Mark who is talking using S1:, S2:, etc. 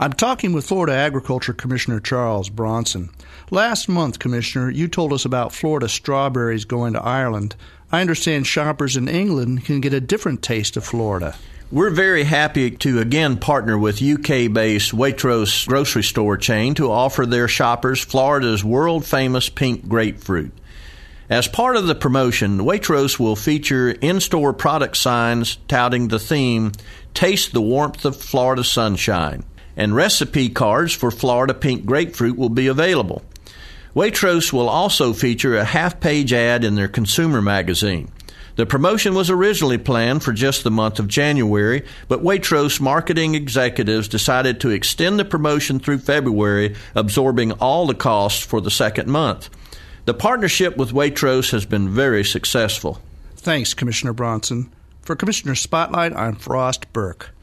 S1: I'm talking with Florida Agriculture Commissioner Charles Bronson. Last month, Commissioner, you told us about Florida strawberries going to Ireland. I understand shoppers in England can get a different taste of Florida.
S2: We're very happy to again partner with UK-based Waitrose grocery store chain to offer their shoppers Florida's world-famous pink grapefruit. As part of the promotion, Waitrose will feature in-store product signs touting the theme, Taste the Warmth of Florida Sunshine, and recipe cards for Florida pink grapefruit will be available. Waitrose will also feature a half-page ad in their consumer magazine. The promotion was originally planned for just the month of January, but Waitrose marketing executives decided to extend the promotion through February, absorbing all the costs for the second month. The partnership with Waitrose has been very successful.
S1: Thanks, Commissioner Bronson. For Commissioner Spotlight, I'm Frost Burke.